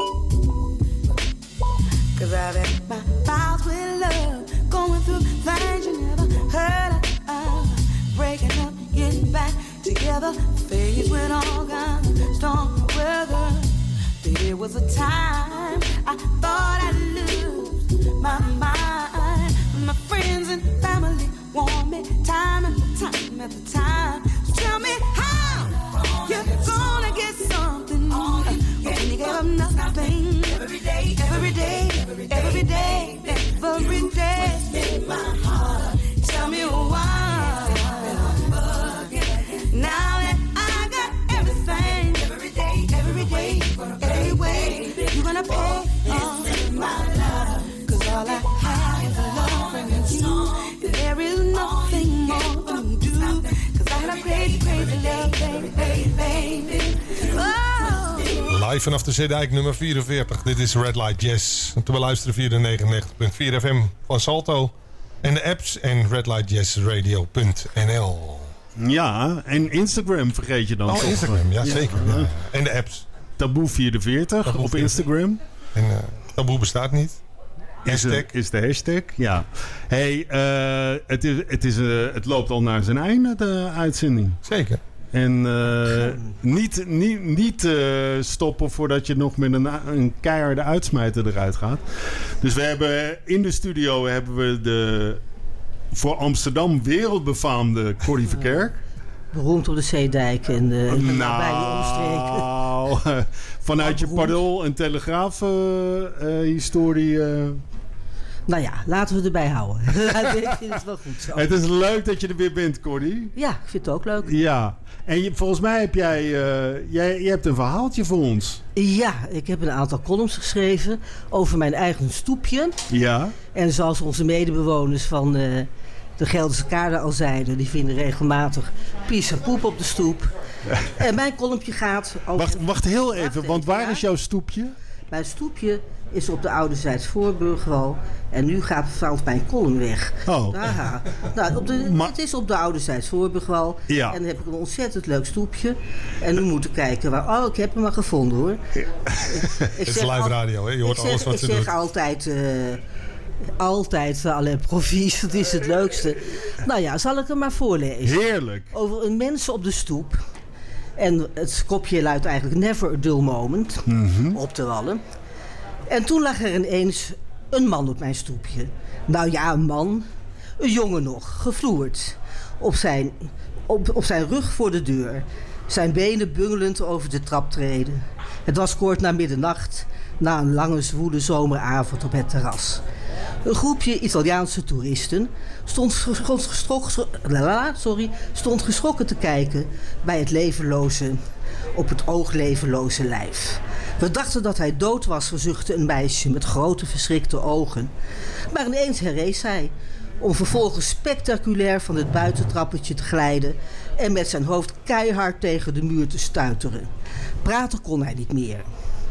'Cause I've had my files with love, going through things you never heard of, breaking up, getting back together, faced with all kinds of stormy weather. There was a time I thought I'd lose my mind. My friends and family want me time after time after time. So tell me how you're gonna get something when you gave up nothing. Every day, every day, every day, every day. My heart, tell me why. Now that I got everything, every day, every way, you're gonna pay my love. 'Cause all I have is love from you. There is nothing more to do. 'Cause I had a crazy, crazy love, baby. Oh. Live vanaf de Zeedijk nummer 44. Dit is Red Light Jazz. Te beluisteren via de 99.4 FM van Salto. En de apps en redlightjazzradio.nl. Ja, en Instagram vergeet je dan toch? Instagram, ja zeker. Ja. En de apps. Taboe 44 Taboe op 44. Instagram. En Taboe bestaat niet. Hashtag. Is de hashtag, ja. Hey, het loopt al naar zijn einde, de uitzending. Zeker. En niet stoppen voordat je nog met een keiharde uitsmijter eruit gaat. Dus we hebben in de studio de voor Amsterdam wereldbefaamde Corrie Verkerk. Beroemd op de Zeedijk en nabije omstreken. Vanuit je Parool en Telegraaf historie. Nou ja, laten we erbij houden. Ik vind het wel goed zo. Het is leuk dat je er weer bent, Corrie. Ja, ik vind het ook leuk. Ja, en volgens mij heb jij hebt een verhaaltje voor ons. Ja, ik heb een aantal columns geschreven over mijn eigen stoepje. Ja. En zoals onze medebewoners van de Gelderse Kade al zeiden, die vinden regelmatig pies en poep op de stoep. En mijn kolompje gaat over... Wacht heel even, want waar is jouw stoepje? Mijn stoepje is op de Ouderzijds Voorburgwal. En nu valt mijn column weg. Oh. Het is op de Ouderzijds Voorburgwal. Ja. En dan heb ik een ontzettend leuk stoepje. En nu moet ik kijken waar... Oh, ik heb hem al gevonden hoor. Het is live radio, hè? Je hoort alles wat ze doen. Ik zeg altijd alleen provies, dat is het leukste. Nou ja, zal ik hem maar voorlezen. Heerlijk. Over een mens op de stoep. En het kopje luidt eigenlijk never a dull moment. Op de wallen. En toen lag er ineens een man op mijn stoepje. Nou ja, een man. Een jongen nog, gevloerd. Op zijn rug voor de deur. Zijn benen bungelend over de traptreden. Het was kort na middernacht. Na een lange zwoele zomeravond op het terras. Een groepje Italiaanse toeristen stond geschrokken te kijken bij het op het ooglevenloze lijf. We dachten dat hij dood was, verzuchtte een meisje met grote verschrikte ogen. Maar ineens herrees hij, om vervolgens spectaculair van het buitentrappetje te glijden en met zijn hoofd keihard tegen de muur te stuiteren. Praten kon hij niet meer.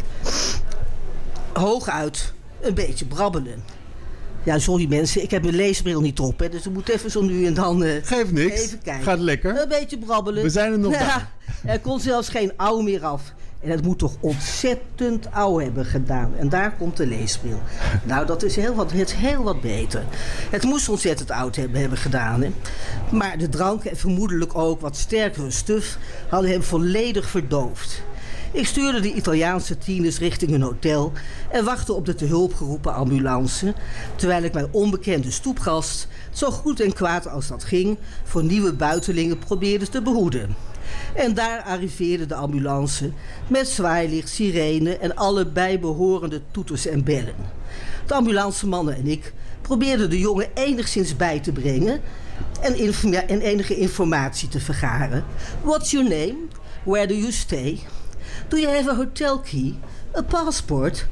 Hooguit een beetje brabbelen. Ja, sorry mensen, ik heb mijn leesbril niet op, hè, dus ik moet even zo nu en dan Geeft niks. Even kijken. Gaat lekker. Een beetje brabbelen. We zijn er nog bij. Er kon zelfs geen ouw meer af. En het moet toch ontzettend ouw hebben gedaan. En daar komt de leesbril. Nou, dat is heel wat beter. Het moest ontzettend oud hebben gedaan. Hè. Maar de drank en vermoedelijk ook wat sterkere stuf hadden hem volledig verdoofd. Ik stuurde de Italiaanse tieners richting hun hotel en wachtte op de te hulp geroepen ambulance, terwijl ik mijn onbekende stoepgast, zo goed en kwaad als dat ging, voor nieuwe buitelingen probeerde te behoeden. En daar arriveerde de ambulance met zwaailicht, sirene en alle bijbehorende toeters en bellen. De ambulancemannen en ik probeerden de jongen enigszins bij te brengen en enige informatie te vergaren. What's your name? Where do you stay? Do you have a hotel key? A passport?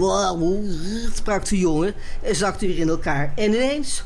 Sprak de jongen en zakte weer in elkaar. En ineens...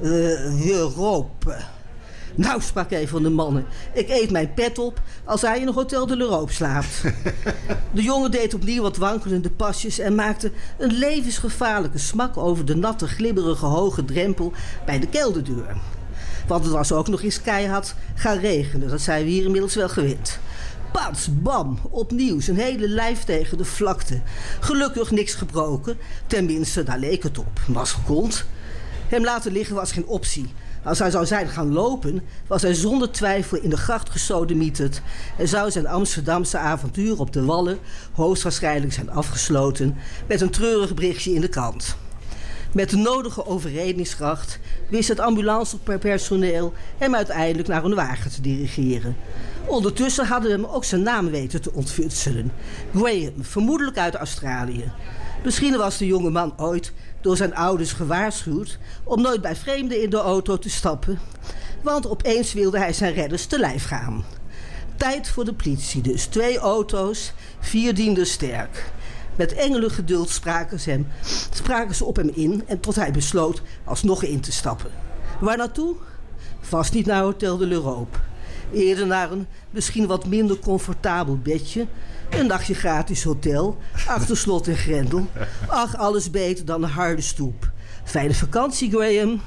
Europe. Nou, sprak een van de mannen. Ik eet mijn pet op als hij in een Hotel de l'Europe slaapt. De jongen deed opnieuw wat wankelende pasjes en maakte een levensgevaarlijke smak over de natte, glibberige hoge drempel bij de kelderdeur. Want het was ook nog eens keihard gaan regenen. Dat zijn we hier inmiddels wel gewend. Pats, bam, opnieuw zijn hele lijf tegen de vlakte. Gelukkig niks gebroken, tenminste daar leek het op. Was gekond. Hem laten liggen was geen optie. Als hij zou zijn gaan lopen, was hij zonder twijfel in de gracht gesodemieterd en zou zijn Amsterdamse avontuur op de Wallen hoogstwaarschijnlijk zijn afgesloten met een treurig berichtje in de krant. Met de nodige overredingskracht wist het ambulancepersoneel hem uiteindelijk naar een wagen te dirigeren. Ondertussen hadden we hem ook zijn naam weten te ontfutselen. Graham, vermoedelijk uit Australië. Misschien was de jonge man ooit door zijn ouders gewaarschuwd om nooit bij vreemden in de auto te stappen. Want opeens wilde hij zijn redders te lijf gaan. Tijd voor de politie dus. 2 auto's, 4 dienders sterk. Met engelengeduld spraken ze op hem in en tot hij besloot alsnog in te stappen. Waar naartoe? Vast niet naar Hotel de l'Europe. Eerder naar een misschien wat minder comfortabel bedje. Een nachtje gratis hotel, achter slot en grendel. Ach, alles beter dan een harde stoep. Fijne vakantie, Graham.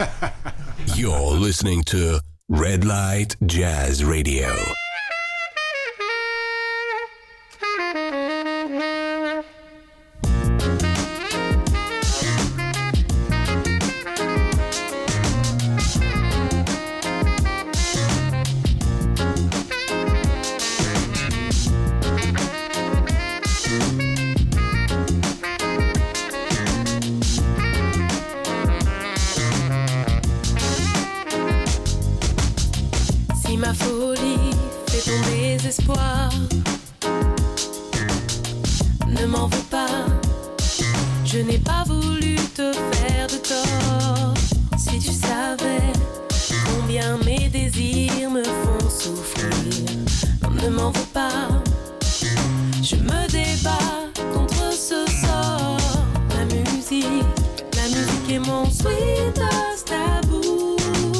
You're listening to Red Light Jazz Radio. Ma folie fait ton désespoir. Ne m'en veux pas, je n'ai pas voulu te faire de tort. Si tu savais combien mes désirs me font souffrir, ne m'en veux pas, je me débat contre ce sort. La musique est mon sweetest tabou.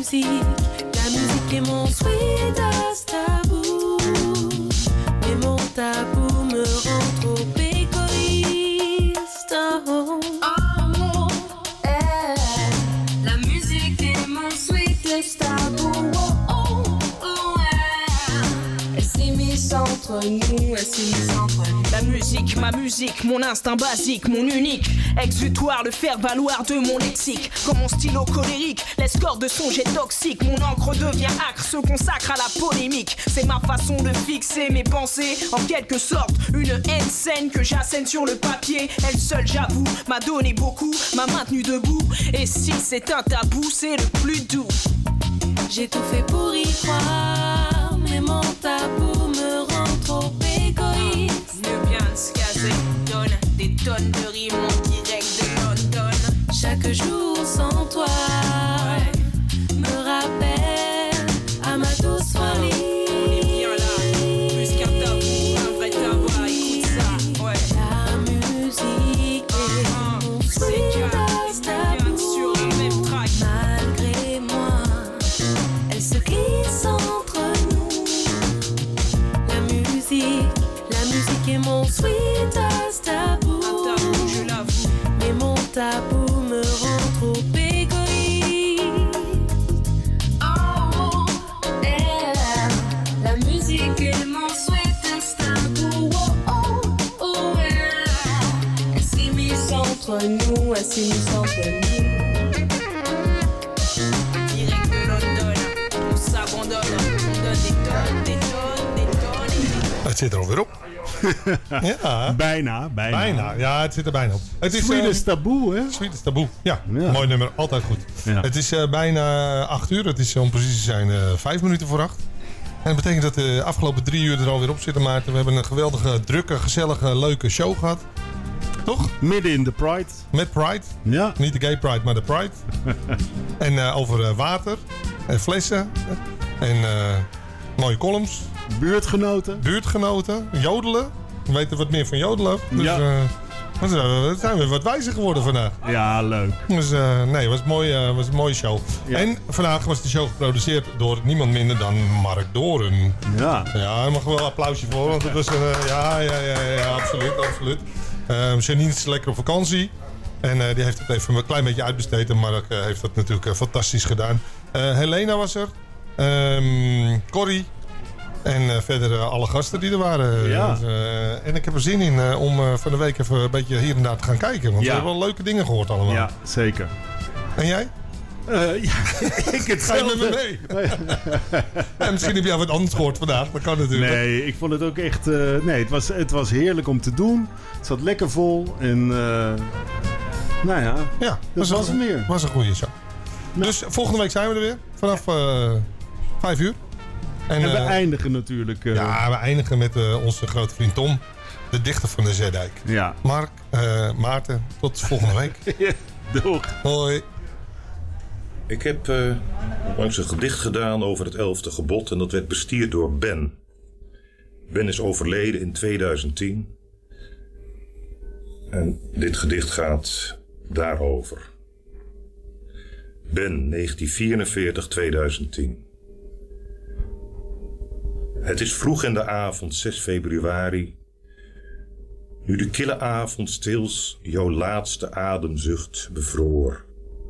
musique est mon sweetest tabou. Mais mon tabou me rend trop égoïste. Oh, La musique est mon sweetest tabou. Elle s'immisce entre nous, elle s'immisce entre nous. La musique, ma musique, mon instinct basique, mon unique exutoire, le faire valoir de mon lexique. Comme mon stylo colérique, l'escorte de son jet toxique. Mon encre devient acre, se consacre à la polémique. C'est ma façon de fixer mes pensées, en quelque sorte une haine saine que j'assène sur le papier. Elle seule, j'avoue, m'a donné beaucoup, m'a maintenu debout. Et si c'est un tabou, c'est le plus doux. J'ai tout fait pour y croire, mais mon tabou me rend trop égoïste. Mieux bien se caser, donne des tonnes de rimes en direct de London. Chaque jour sans toi me rappelle à ma douce folie. On est bien là, plus qu'un tabou, un vrai tabac, écoute ça, ouais. La musique est mon sweetest tabou. Sur le même track. Malgré moi, elle se glisse entre nous. La musique est mon sweetest tabou. Un tabou, je l'avoue. Mais mon tabou me rend trop égoïste. Oh, yeah. La musique est mon sweetest tabou. Yeah. Elle s'immisce entre nous, elle s'immisce entre nous. Direct de London, on s'abandonne, on donne des tonnes, des tonnes, des tonnes. Het zit er alweer op. Ja. Bijna. Ja, het zit er bijna op. Het is Sweetest Taboe, hè? Sweetest Taboe. Ja, mooi nummer. Altijd goed. Ja. Het is bijna 8 uur. Het is om precies te zijn 5 minuten voor 8. En dat betekent dat de afgelopen 3 uur er alweer op zitten, Maarten. We hebben een geweldige, drukke, gezellige, leuke show gehad. Toch? Midden in de Pride. Met Pride. Ja. Niet de Gay Pride, maar de Pride. En over water. En flessen. En mooie columns. Buurtgenoten. Jodelen. We weten wat meer van jodelen. Dus we zijn weer wat wijzer geworden vandaag. Ja, leuk. Dus nee, het was een mooie show. Ja. En vandaag was de show geproduceerd door niemand minder dan Mark Doren. Ja. Ja, daar mag wel een applausje voor. Want het was ja, absoluut. Janine is lekker op vakantie. En die heeft het even een klein beetje uitbesteed. En Mark heeft dat natuurlijk fantastisch gedaan. Helena was er. Corrie. En verder alle gasten die er waren. Ja. Dus, en ik heb er zin in om van de week even een beetje hier en daar te gaan kijken. Want we hebben wel leuke dingen gehoord allemaal. Ja, zeker. En jij? Ja, ik het Ga je met me mee? En misschien heb jij wat anders gehoord vandaag. Dat kan natuurlijk. Nee, ik vond het ook echt... nee, het was heerlijk om te doen. Het zat lekker vol. En nou ja, dat was het meer. Was een goede show. Nou. Dus volgende week zijn we er weer. Vanaf 5 uur. En we eindigen natuurlijk... Ja, we eindigen met onze grote vriend Tom. De dichter van de Zeedijk. Ja. Mark, Maarten, tot volgende week. Doeg. Hoi. Ik heb langs een gedicht gedaan over het 11e gebod en dat werd bestierd door Ben. Ben is overleden in 2010. En dit gedicht gaat daarover. Ben, 1944-2010. Het is vroeg in de avond, 6 februari. Nu de kille avond stils jouw laatste ademzucht bevroor.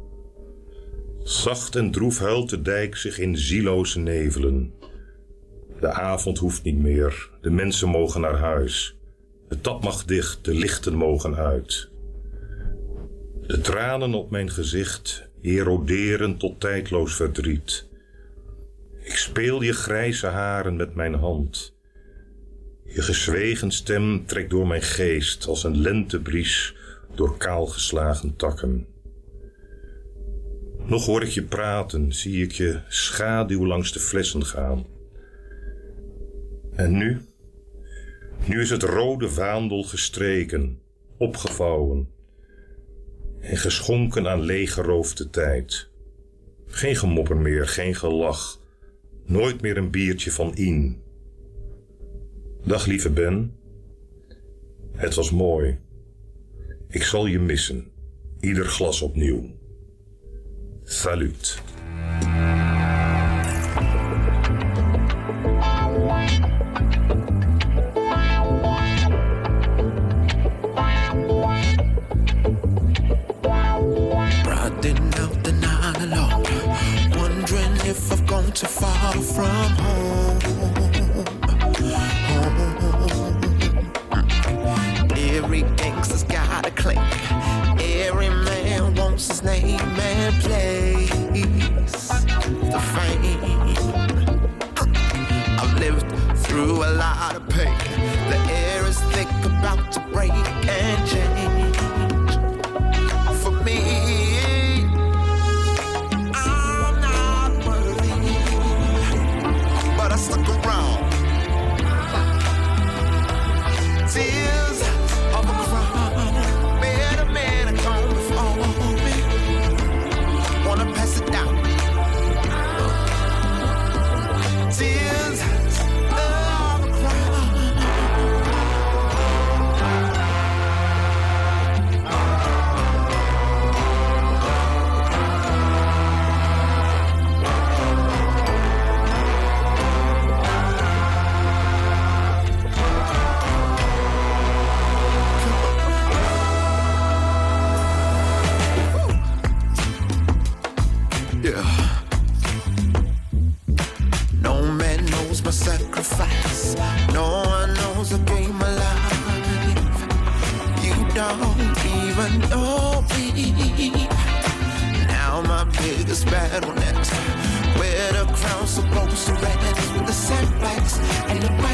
Zacht en droef huilt de dijk zich in zieloze nevelen. De avond hoeft niet meer, de mensen mogen naar huis. Het tap mag dicht, de lichten mogen uit. De tranen op mijn gezicht eroderen tot tijdloos verdriet. Ik speel je grijze haren met mijn hand. Je gezwegen stem trekt door mijn geest als een lentebries door kaalgeslagen takken. Nog hoor ik je praten, zie ik je schaduw langs de flessen gaan. En nu? Nu is het rode vaandel gestreken, opgevouwen en geschonken aan leeggeroofde tijd. Geen gemopper meer, geen gelach, nooit meer een biertje van Ien. Dag lieve Ben, het was mooi. Ik zal je missen, ieder glas opnieuw. Salut. far from home. Every gangster's got a claim. Every man wants his name and place to fame. I've lived through a lot of pain. The air is thick, about to break and change. For me, I'm not worthy, but I stuck around. Tears of a crime, made a man come before me. Wanna pass it down. Tears of a crime. Yeah. No man knows my sacrifice. No one knows I gave my life. You don't even know me. Now my biggest battle next. Where the crown's supposed to rest. With the setbacks and the